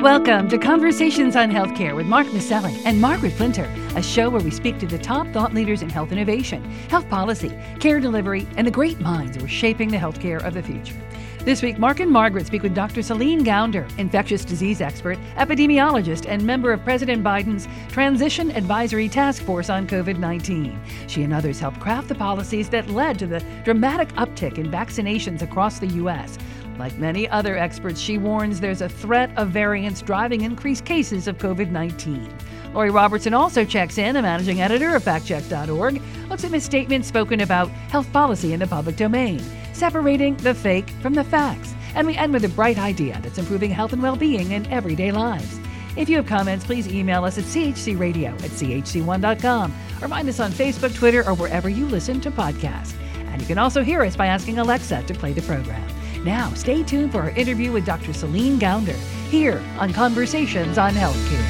Welcome to Conversations on Healthcare with Mark Maselli and Margaret Flinter, a show where we speak to the top thought leaders in health innovation, health policy, care delivery, and the great minds who are shaping the healthcare of the future. This week, Mark and Margaret speak with Dr. Celine Gounder, infectious disease expert, epidemiologist, and member of President Biden's Transition Advisory Task Force on COVID-19. She and others helped craft the policies that led to the dramatic uptick in vaccinations across the U.S. Like many other experts, she warns there's a threat of variants driving increased cases of COVID-19. Lori Robertson also checks in, a managing editor of factcheck.org, looks at misstatements spoken about health policy in the public domain, separating the fake from the facts. And we end with a bright idea that's improving health and well-being in everyday lives. If you have comments, please email us at chcradio@chc1.com or find us on Facebook, Twitter, or wherever you listen to podcasts. And you can also hear us by asking Alexa to play the program. Now, stay tuned for our interview with Dr. Celine Gounder here on Conversations on Healthcare.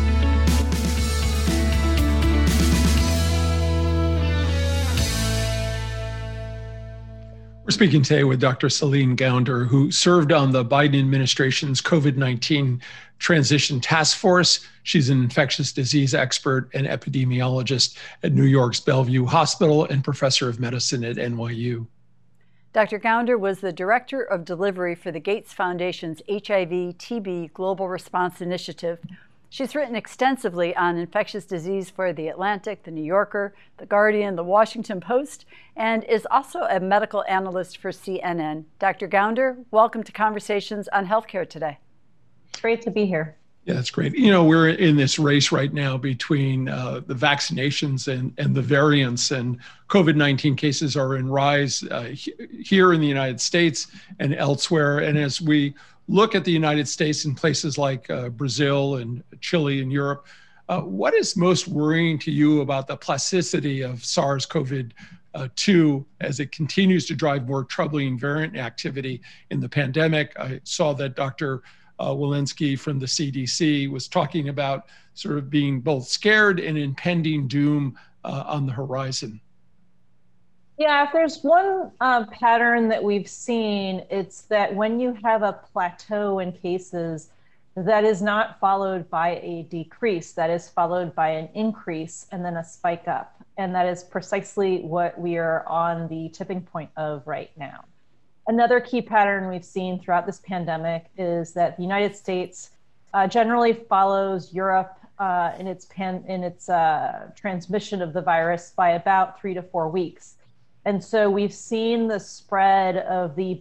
We're speaking today with Dr. Celine Gounder, who served on the Biden administration's COVID-19 Transition Task Force. She's an infectious disease expert and epidemiologist at New York's Bellevue Hospital and professor of medicine at NYU. Dr. Gounder was the Director of Delivery for the Gates Foundation's HIV/TB Global Response Initiative. She's written extensively on infectious disease for The Atlantic, The New Yorker, The Guardian, The Washington Post, and is also a medical analyst for CNN. Dr. Gounder, welcome to Conversations on Healthcare today. Great to be here. Yeah, that's great. You know, we're in this race right now between the vaccinations and the variants, and COVID-19 cases are in rise here in the United States and elsewhere. And as we look at the United States and places like Brazil and Chile and Europe, what is most worrying to you about the plasticity of SARS-CoV-2 as it continues to drive more troubling variant activity in the pandemic? I saw that Dr. Walensky from the CDC was talking about sort of being both scared and impending doom on the horizon. Yeah, if there's one pattern that we've seen, it's that when you have a plateau in cases, that is not followed by a decrease, that is followed by an increase and then a spike up. And that is precisely what we are on the tipping point of right now. Another key pattern we've seen throughout this pandemic is that the United States generally follows Europe in its transmission of the virus by about 3 to 4 weeks. And so we've seen the spread of the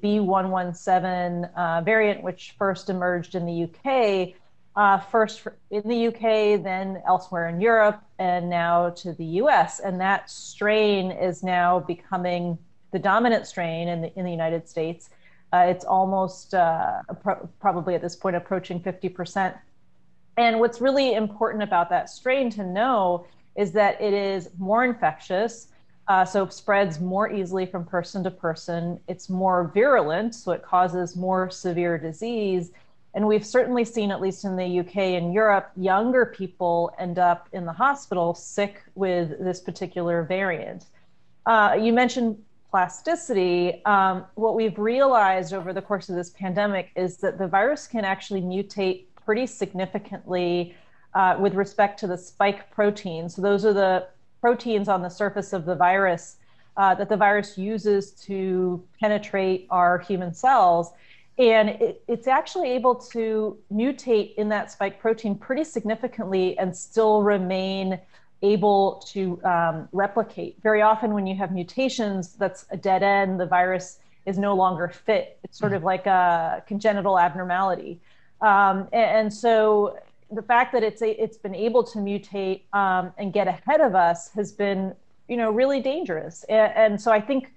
B.1.1.7 variant, which first emerged in the UK, first in the UK, then elsewhere in Europe, and now to the US. And that strain is now becoming the dominant strain in the United States. It's almost probably at this point approaching 50%. And what's really important about that strain to know is that it is more infectious, so it spreads more easily from person to person. It's more virulent, so it causes more severe disease. And we've certainly seen, at least in the UK and Europe, younger people end up in the hospital sick with this particular variant. You mentioned plasticity. What we've realized over the course of this pandemic is that the virus can actually mutate pretty significantly with respect to the spike proteins. So those are the proteins on the surface of the virus that the virus uses to penetrate our human cells. And it's actually able to mutate in that spike protein pretty significantly and still remain able to replicate. Very often when you have mutations, that's a dead end. The virus is no longer fit. It's sort of like a congenital abnormality. And so the fact that it's been able to mutate and get ahead of us has been, really dangerous. And so I think,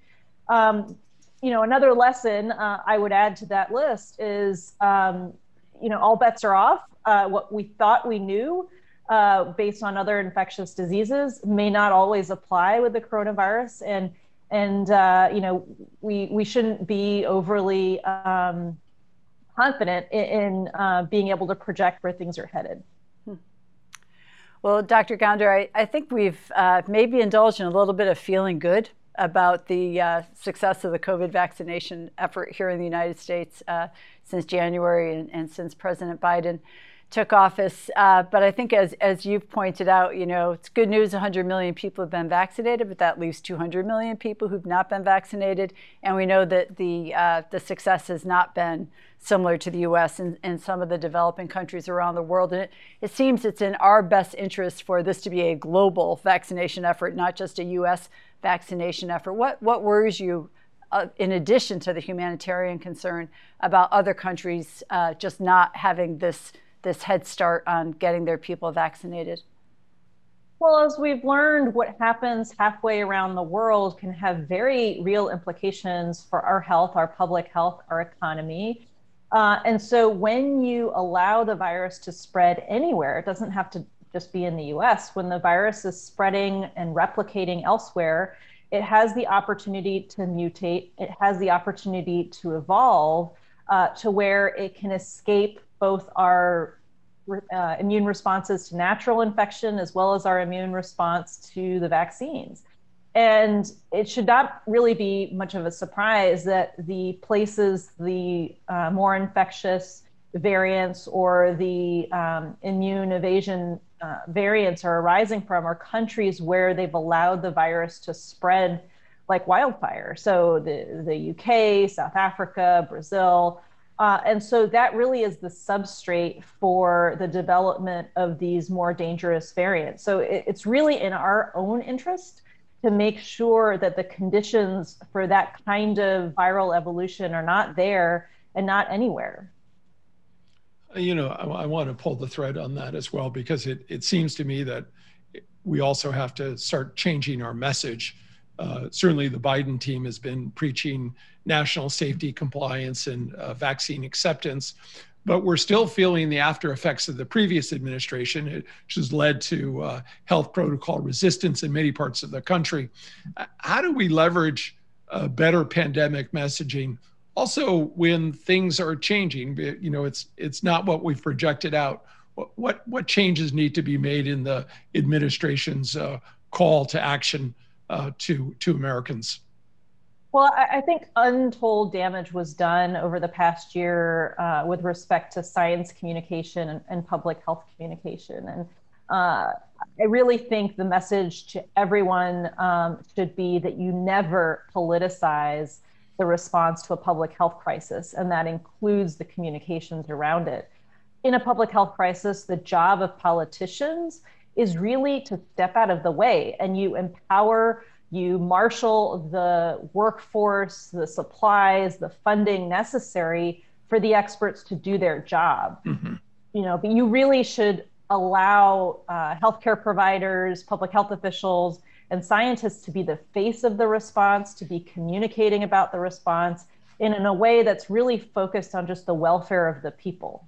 another lesson I would add to that list is, all bets are off. What we thought we knew based on other infectious diseases may not always apply with the coronavirus. And we shouldn't be overly confident in being able to project where things are headed. Well, Dr. Gounder, I think we've maybe indulged in a little bit of feeling good about the success of the COVID vaccination effort here in the United States since January and since President Biden took office. But I think as you've pointed out, it's good news 100 million people have been vaccinated, but that leaves 200 million people who've not been vaccinated. And we know that the success has not been similar to the U.S. and some of the developing countries around the world. And it seems it's in our best interest for this to be a global vaccination effort, not just a U.S. vaccination effort. What worries you, in addition to the humanitarian concern, about other countries just not having this head start on getting their people vaccinated? Well, as we've learned, what happens halfway around the world can have very real implications for our health, our public health, our economy. And so when you allow the virus to spread anywhere, it doesn't have to just be in the US, when the virus is spreading and replicating elsewhere, it has the opportunity to mutate. It has the opportunity to evolve to where it can escape both our immune responses to natural infection as well as our immune response to the vaccines. And it should not really be much of a surprise that the places the more infectious variants or the immune evasion variants are arising from are countries where they've allowed the virus to spread like wildfire. So the UK, South Africa, Brazil. And so that really is the substrate for the development of these more dangerous variants. So it's really in our own interest to make sure that the conditions for that kind of viral evolution are not there and not anywhere. I want to pull the thread on that as well, because it seems to me that we also have to start changing our message. Certainly the Biden team has been preaching national safety compliance and vaccine acceptance, but we're still feeling the after effects of the previous administration, which has led to health protocol resistance in many parts of the country. How do we leverage better pandemic messaging? Also, when things are changing, it's not what we've projected out. What changes need to be made in the administration's call to action to Americans? Well, I think untold damage was done over the past year with respect to science communication and public health communication. And I really think the message to everyone should be that you never politicize the response to a public health crisis, and that includes the communications around it. In a public health crisis, the job of politicians is really to step out of the way, and you empower, you marshal the workforce, the supplies, the funding necessary for the experts to do their job. Mm-hmm. But you really should allow healthcare providers, public health officials, and scientists to be the face of the response, to be communicating about the response in a way that's really focused on just the welfare of the people.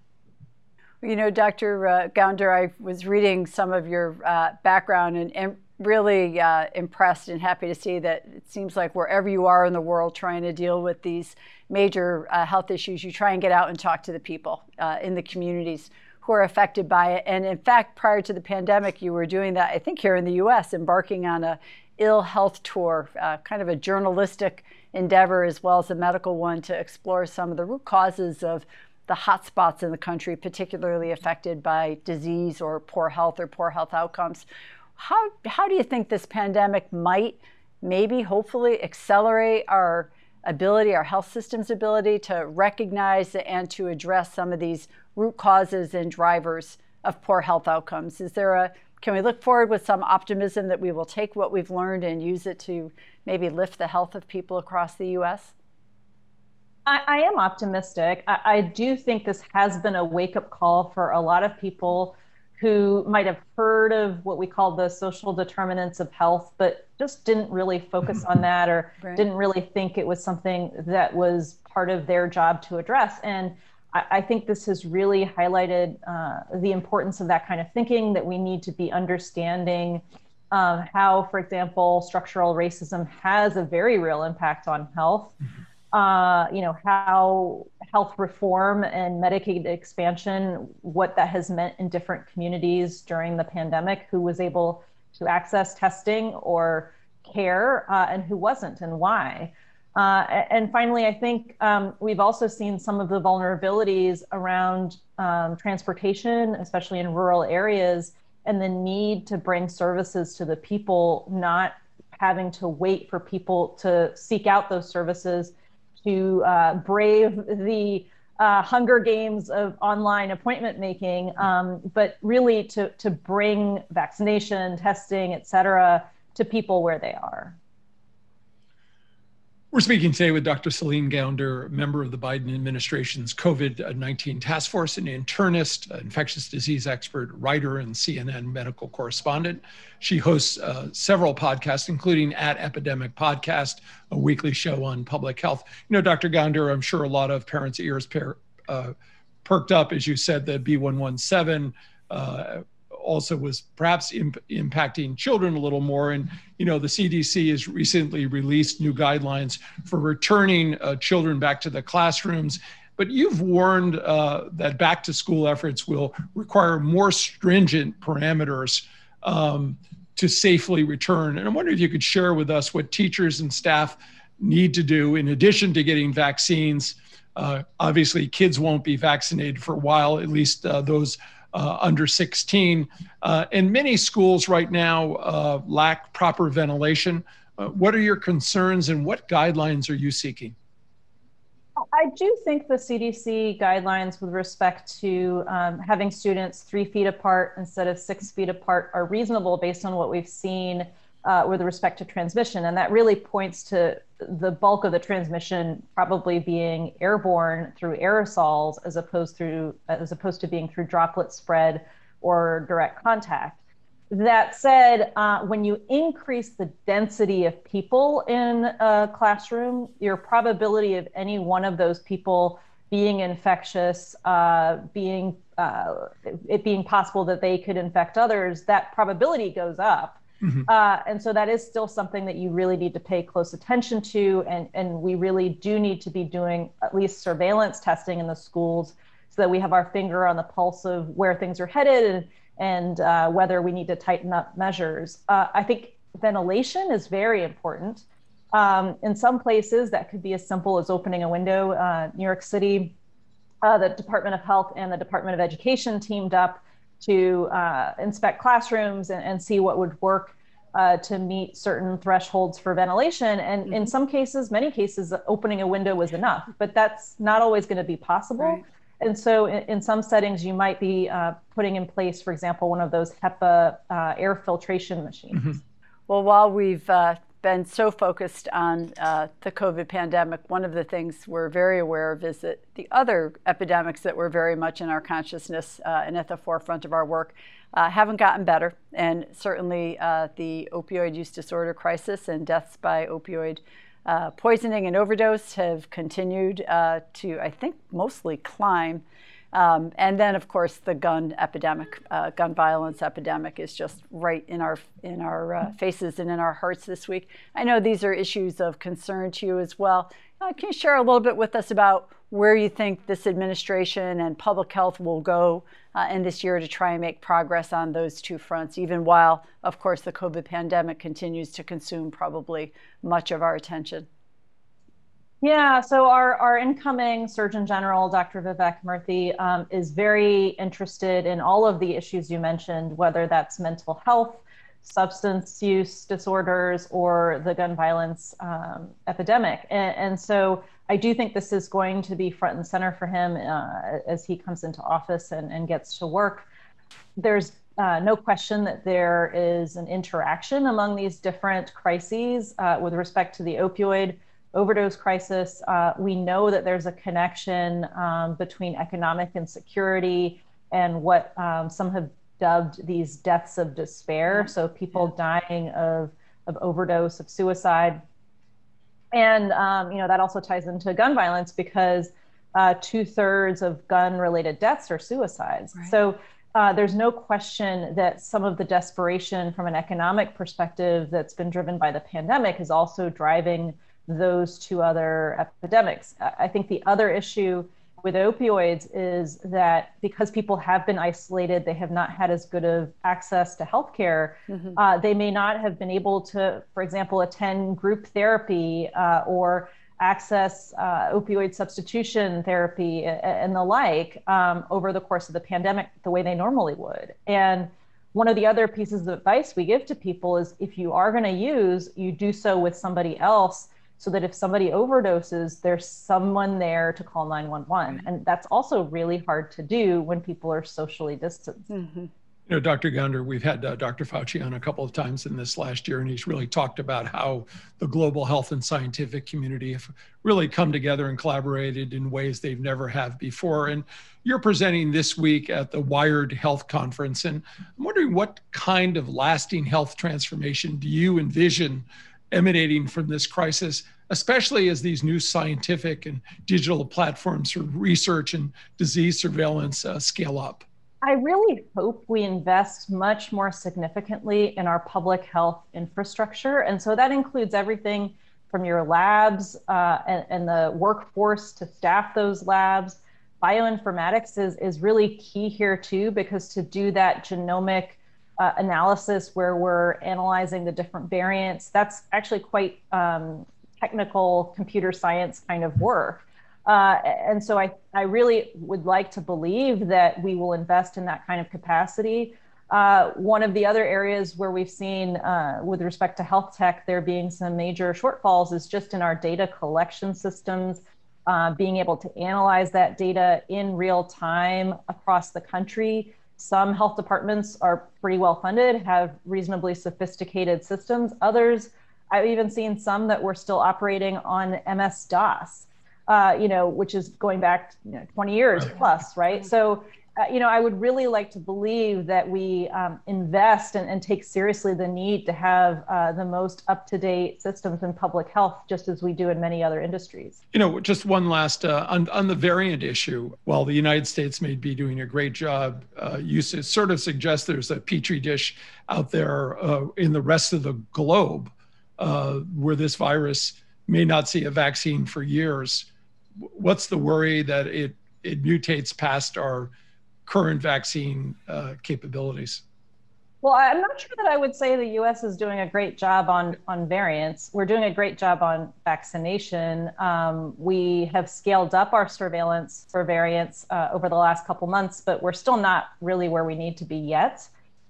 Dr. Gounder, I was reading some of your background and really impressed and happy to see that it seems like wherever you are in the world trying to deal with these major health issues, you try and get out and talk to the people in the communities who are affected by it. And in fact, prior to the pandemic, you were doing that, I think, here in the US, embarking on a ill health tour, kind of a journalistic endeavor as well as a medical one, to explore some of the root causes of the hotspots in the country, particularly affected by disease or poor health outcomes. How do you think this pandemic might maybe hopefully accelerate our health system's ability to recognize and to address some of these root causes and drivers of poor health outcomes? Can we look forward with some optimism that we will take what we've learned and use it to maybe lift the health of people across the U.S.? I am optimistic. I do think this has been a wake-up call for a lot of people who might have heard of what we call the social determinants of health, but just didn't really focus on that, or didn't really think it was something that was part of their job to address. And I think this has really highlighted the importance of that kind of thinking, that we need to be understanding how, for example, structural racism has a very real impact on health. How health reform and Medicaid expansion, what that has meant in different communities during the pandemic, who was able to access testing or care and who wasn't, and why. And finally, I think we've also seen some of the vulnerabilities around transportation, especially in rural areas, and the need to bring services to the people, not having to wait for people to seek out those services, to brave the Hunger Games of online appointment making, but really to bring vaccination, testing, et cetera, to people where they are. We're speaking today with Dr. Celine Gounder, member of the Biden administration's COVID-19 task force, an internist, infectious disease expert, writer, and CNN medical correspondent. She hosts several podcasts, including At Epidemic Podcast, a weekly show on public health. You know, Dr. Gounder, I'm sure a lot of parents' ears perked up as you said that B117 also was perhaps impacting children a little more. And, you know, the CDC has recently released new guidelines for returning children back to the classrooms. But you've warned that back to school efforts will require more stringent parameters to safely return. And I'm wondering if you could share with us what teachers and staff need to do in addition to getting vaccines. Obviously, kids won't be vaccinated for a while, at least those under 16. And many schools right now lack proper ventilation. What are your concerns and what guidelines are you seeking? I do think the CDC guidelines with respect to having students 3 feet apart instead of 6 feet apart are reasonable based on what we've seen with respect to transmission. And that really points to the bulk of the transmission probably being airborne through aerosols as opposed to being through droplet spread or direct contact. That said, when you increase the density of people in a classroom, your probability of any one of those people being infectious, it being possible that they could infect others, that probability goes up. Mm-hmm. And so that is still something that you really need to pay close attention to. And we really do need to be doing at least surveillance testing in the schools so that we have our finger on the pulse of where things are headed and whether we need to tighten up measures. I think ventilation is very important. In some places, that could be as simple as opening a window. New York City, the Department of Health and the Department of Education teamed up to inspect classrooms and see what would work to meet certain thresholds for ventilation. And in some cases, many cases, opening a window was enough, but that's not always going to be possible. Right. And so in some settings, you might be putting in place, for example, one of those HEPA air filtration machines. Mm-hmm. Well, while we've been so focused on the COVID pandemic, one of the things we're very aware of is that the other epidemics that were very much in our consciousness and at the forefront of our work haven't gotten better. And certainly the opioid use disorder crisis and deaths by opioid poisoning and overdose have continued to, I think, mostly climb. And then, of course, the gun epidemic, gun violence epidemic is just right in our faces and in our hearts this week. I know these are issues of concern to you as well. Can you share a little bit with us about where you think this administration and public health will go in this year to try and make progress on those two fronts, even while, of course, the COVID pandemic continues to consume probably much of our attention? Yeah, so our incoming Surgeon General, Dr. Vivek Murthy, is very interested in all of the issues you mentioned, whether that's mental health, substance use disorders, or the gun violence epidemic. And so I do think this is going to be front and center for him as he comes into office and gets to work. There's no question that there is an interaction among these different crises with respect to the opioid overdose crisis. We know that there's a connection between economic insecurity and what some have dubbed these deaths of despair. So people dying of overdose, of suicide. And that also ties into gun violence because 2/3 of gun-related deaths are suicides. Right. So there's no question that some of the desperation from an economic perspective that's been driven by the pandemic is also driving those two other epidemics. I think the other issue with opioids is that because people have been isolated, they have not had as good of access to healthcare. They may not have been able to, for example, attend group therapy or access opioid substitution therapy and the like over the course of the pandemic the way they normally would. And one of the other pieces of advice we give to people is if you are going to use, you do so with somebody else, so that if somebody overdoses, there's someone there to call 911. And that's also really hard to do when people are socially distanced. You know, Dr. Gounder, we've had Dr. Fauci on a couple of times in this last year, and he's really talked about how the global health and scientific community have really come together and collaborated in ways they've never have before. And you're presenting this week at the Wired Health Conference. And I'm wondering, what kind of lasting health transformation do you envision emanating from this crisis, especially as these new scientific and digital platforms for research and disease surveillance scale up? I really hope we invest much more significantly in our public health infrastructure. And so that includes everything from your labs and the workforce to staff those labs. Bioinformatics is really key here too, because to do that genomic analysis where we're analyzing the different variants, that's actually quite technical computer science kind of work. And so I really would like to believe that we will invest in that kind of capacity. One of the other areas where we've seen with respect to health tech, there being some major shortfalls is just in our data collection systems, being able to analyze that data in real time across the country. Some health departments are pretty well funded, have reasonably sophisticated systems. Others, I've even seen some that were still operating on MS-DOS. Which is going back 20 years plus, right? So, I would really like to believe that we invest and take seriously the need to have the most up-to-date systems in public health, just as we do in many other industries. Just one last, on the variant issue, while the United States may be doing a great job, you sort of suggest there's a petri dish out there in the rest of the globe where this virus may not see a vaccine for years. What's the worry that it mutates past our current vaccine capabilities? Well, I'm not sure that I would say the U.S. is doing a great job on variants. We're doing a great job on vaccination. We have scaled up our surveillance for variants over the last couple months, but we're still not really where we need to be yet.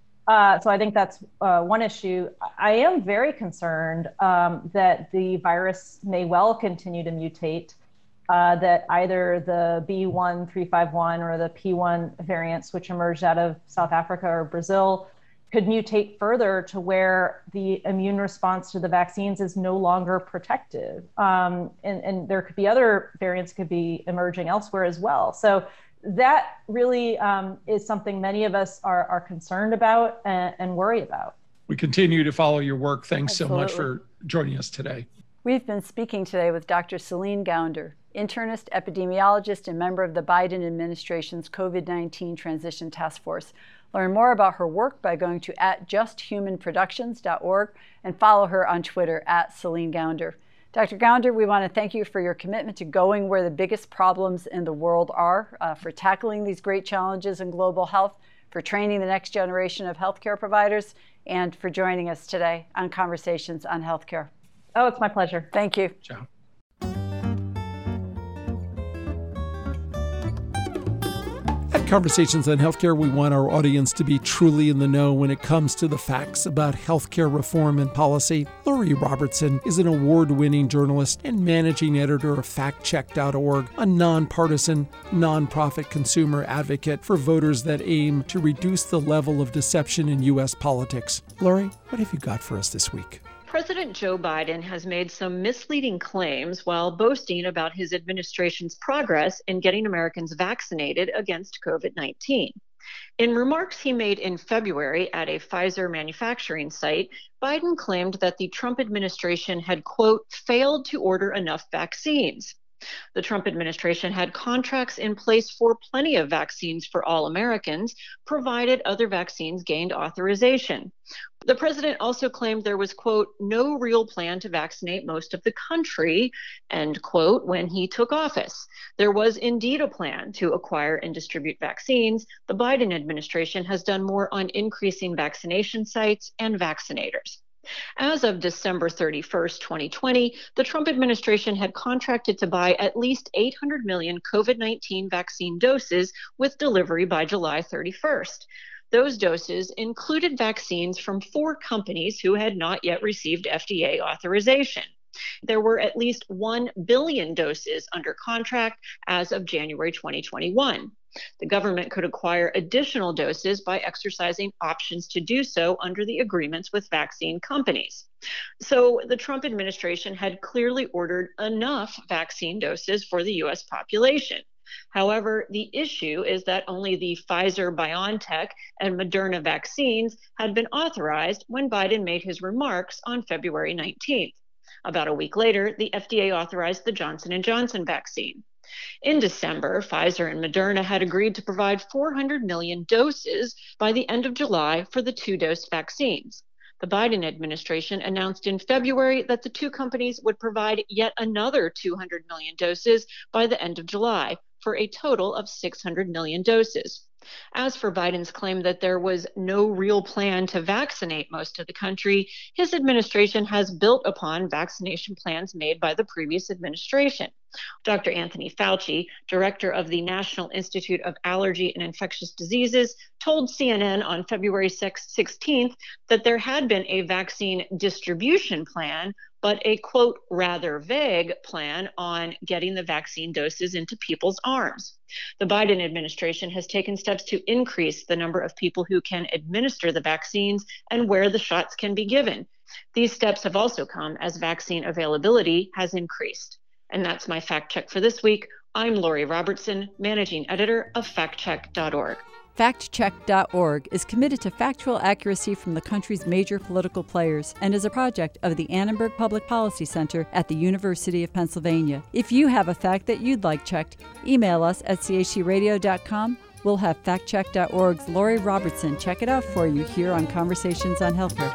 So I think that's one issue. I am very concerned that the virus may well continue to mutate. That either the B1351 or the P1 variants, which emerged out of South Africa or Brazil, could mutate further to where the immune response to the vaccines is no longer protective. And there could be other variants could be emerging elsewhere as well. So that really is something many of us are concerned about and worry about. We continue to follow your work. Thanks Absolutely. so much for joining us today. We've been speaking today with Dr. Celine Gounder, internist, epidemiologist, and member of the Biden administration's COVID-19 Transition Task Force. Learn more about her work by going to @justhumanproductions.org and follow her on Twitter @Celine Gounder. Dr. Gounder, we want to thank you for your commitment to going where the biggest problems in the world are, for tackling these great challenges in global health, for training the next generation of healthcare providers, and for joining us today on Conversations on Healthcare. Oh, it's my pleasure. Thank you. Ciao. At Conversations on Healthcare, we want our audience to be truly in the know when it comes to the facts about healthcare reform and policy. Lori Robertson is an award-winning journalist and managing editor of FactCheck.org, a nonpartisan, nonprofit consumer advocate for voters that aim to reduce the level of deception in U.S. politics. Lori, what have you got for us this week? President Joe Biden has made some misleading claims while boasting about his administration's progress in getting Americans vaccinated against COVID-19. In remarks he made in February at a Pfizer manufacturing site, Biden claimed that the Trump administration had, quote, failed to order enough vaccines. The Trump administration had contracts in place for plenty of vaccines for all Americans, provided other vaccines gained authorization. The president also claimed there was, quote, no real plan to vaccinate most of the country, end quote, when he took office. There was indeed a plan to acquire and distribute vaccines. The Biden administration has done more on increasing vaccination sites and vaccinators. As of December 31st, 2020, the Trump administration had contracted to buy at least 800 million COVID-19 vaccine doses with delivery by July 31st. Those doses included vaccines from 4 companies who had not yet received FDA authorization. There were at least 1 billion doses under contract as of January 2021. The government could acquire additional doses by exercising options to do so under the agreements with vaccine companies. So the Trump administration had clearly ordered enough vaccine doses for the U.S. population. However, the issue is that only the Pfizer-BioNTech and Moderna vaccines had been authorized when Biden made his remarks on February 19th. About a week later, the FDA authorized the Johnson & Johnson vaccine. In December, Pfizer and Moderna had agreed to provide 400 million doses by the end of July for the 2-dose vaccines. The Biden administration announced in February that the 2 companies would provide yet another 200 million doses by the end of July, for a total of 600 million doses. As for Biden's claim that there was no real plan to vaccinate most of the country, his administration has built upon vaccination plans made by the previous administration. Dr. Anthony Fauci, director of the National Institute of Allergy and Infectious Diseases, told CNN on February 16th that there had been a vaccine distribution plan, but a, quote, rather vague plan on getting the vaccine doses into people's arms. The Biden administration has taken steps to increase the number of people who can administer the vaccines and where the shots can be given. These steps have also come as vaccine availability has increased. And that's my fact check for this week. I'm Lori Robertson, managing editor of factcheck.org. FactCheck.org is committed to factual accuracy from the country's major political players and is a project of the Annenberg Public Policy Center at the University of Pennsylvania. If you have a fact that you'd like checked, email us at chcradio.com. We'll have FactCheck.org's Lori Robertson check it out for you here on Conversations on Healthcare.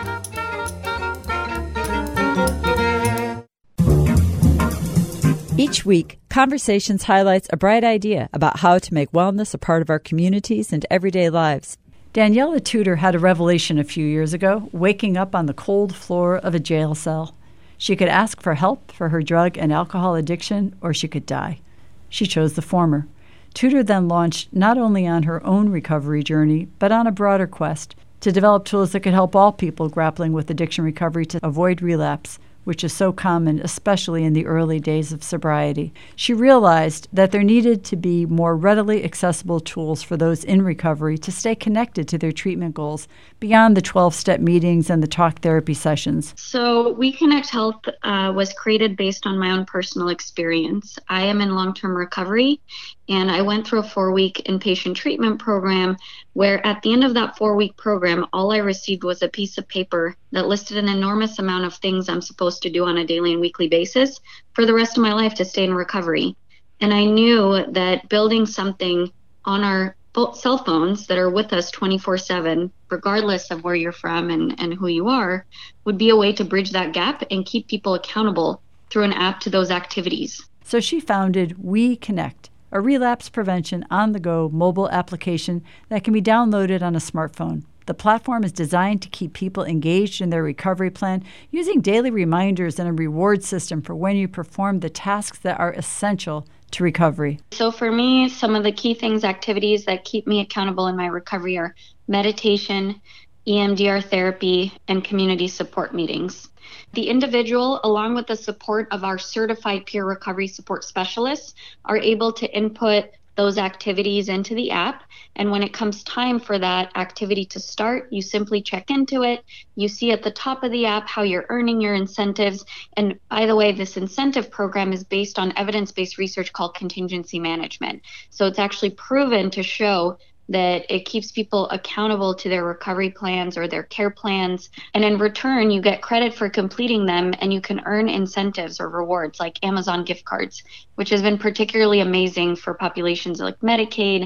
Each week, Conversations highlights a bright idea about how to make wellness a part of our communities and everyday lives. Daniela Tudor had a revelation a few years ago, waking up on the cold floor of a jail cell. She could ask for help for her drug and alcohol addiction, or she could die. She chose the former. Tudor then launched not only on her own recovery journey, but on a broader quest to develop tools that could help all people grappling with addiction recovery to avoid relapse, which is so common, especially in the early days of sobriety. She realized that there needed to be more readily accessible tools for those in recovery to stay connected to their treatment goals beyond the 12-step meetings and the talk therapy sessions. So We Connect Health was created based on my own personal experience. I am in long-term recovery, and I went through a 4-week inpatient treatment program where at the end of that 4-week program, all I received was a piece of paper that listed an enormous amount of things I'm supposed to do on a daily and weekly basis for the rest of my life to stay in recovery. And I knew that building something on our cell phones that are with us 24/7, regardless of where you're from and who you are, would be a way to bridge that gap and keep people accountable through an app to those activities. So she founded We Connect, a relapse prevention on-the-go mobile application that can be downloaded on a smartphone. The platform is designed to keep people engaged in their recovery plan using daily reminders and a reward system for when you perform the tasks that are essential to recovery. So for me, some of the key activities that keep me accountable in my recovery are meditation, EMDR therapy, and community support meetings. The individual, along with the support of our certified peer recovery support specialists, are able to input those activities into the app. And when it comes time for that activity to start, you simply check into it. You see at the top of the app how you're earning your incentives. And by the way, this incentive program is based on evidence-based research called contingency management. So it's actually proven to show that it keeps people accountable to their recovery plans or their care plans. And in return, you get credit for completing them, and you can earn incentives or rewards like Amazon gift cards, which has been particularly amazing for populations like Medicaid,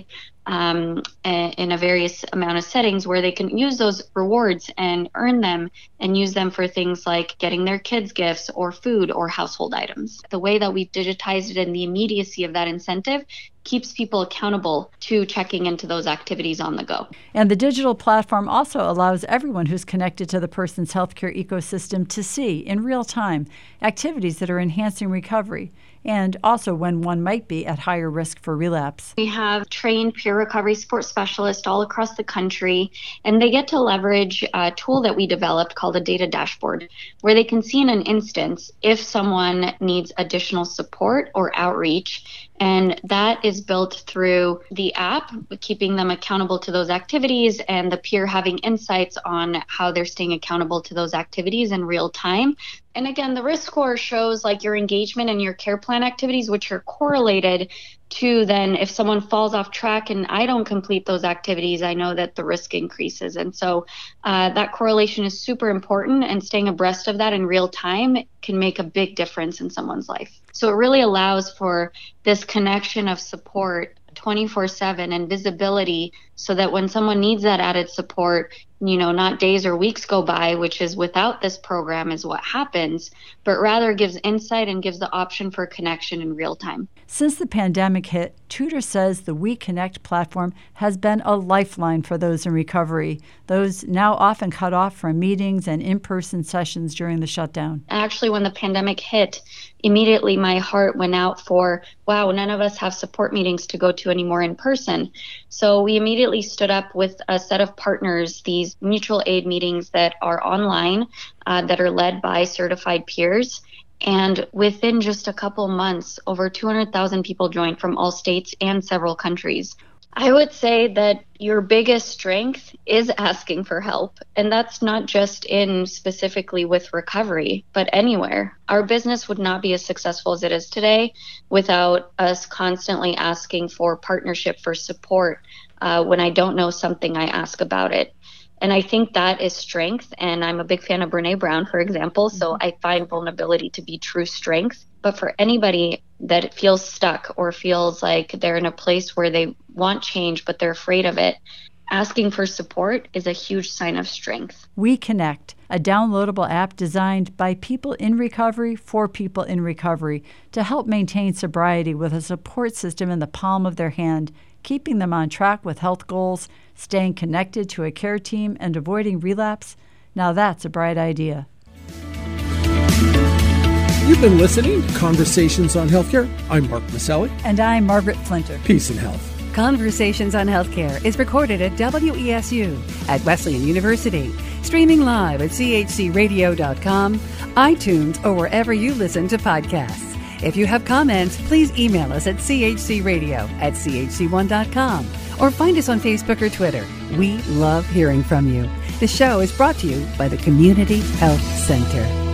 in a various amount of settings where they can use those rewards and earn them and use them for things like getting their kids gifts or food or household items. The way that we've digitized it and the immediacy of that incentive keeps people accountable to checking into those activities on the go. And the digital platform also allows everyone who's connected to the person's healthcare ecosystem to see in real time activities that are enhancing recovery, and also when one might be at higher risk for relapse. We have trained peer recovery support specialists all across the country, and they get to leverage a tool that we developed called a data dashboard, where they can see in an instance if someone needs additional support or outreach. And that is built through the app, keeping them accountable to those activities, and the peer having insights on how they're staying accountable to those activities in real time. And again, the risk score shows like your engagement and your care plan activities, which are correlated to then if someone falls off track and I don't complete those activities, I know that the risk increases. And so that correlation is super important, and staying abreast of that in real time can make a big difference in someone's life. So it really allows for this connection of support 24/7 and visibility, so that when someone needs that added support, not days or weeks go by, which is without this program is what happens, but rather gives insight and gives the option for connection in real time. Since the pandemic hit, Tudor says the WeConnect platform has been a lifeline for those in recovery, those now often cut off from meetings and in-person sessions during the shutdown. Actually, when the pandemic hit, immediately my heart went out for, wow, none of us have support meetings to go to anymore in person. So we immediately stood up with a set of partners, these mutual aid meetings that are online, that are led by certified peers. And within just a couple months, over 200,000 people joined from all states and several countries. I would say that your biggest strength is asking for help. And that's not just in specifically with recovery, but anywhere. Our business would not be as successful as it is today without us constantly asking for partnership, for support. When I don't know something, I ask about it. And I think that is strength. And I'm a big fan of Brené Brown, for example. So I find vulnerability to be true strength. But for anybody that feels stuck or feels like they're in a place where they want change, but they're afraid of it, asking for support is a huge sign of strength. WeConnect, a downloadable app designed by people in recovery for people in recovery to help maintain sobriety with a support system in the palm of their hand, keeping them on track with health goals, staying connected to a care team, and avoiding relapse. Now that's a bright idea. You've been listening to Conversations on Healthcare. I'm Mark Maselli. And I'm Margaret Flinter. Peace and health. Conversations on Healthcare is recorded at WESU at Wesleyan University, streaming live at chcradio.com, iTunes, or wherever you listen to podcasts. If you have comments, please email us at chcradio@chc1.com or find us on Facebook or Twitter. We love hearing from you. The show is brought to you by the Community Health Center.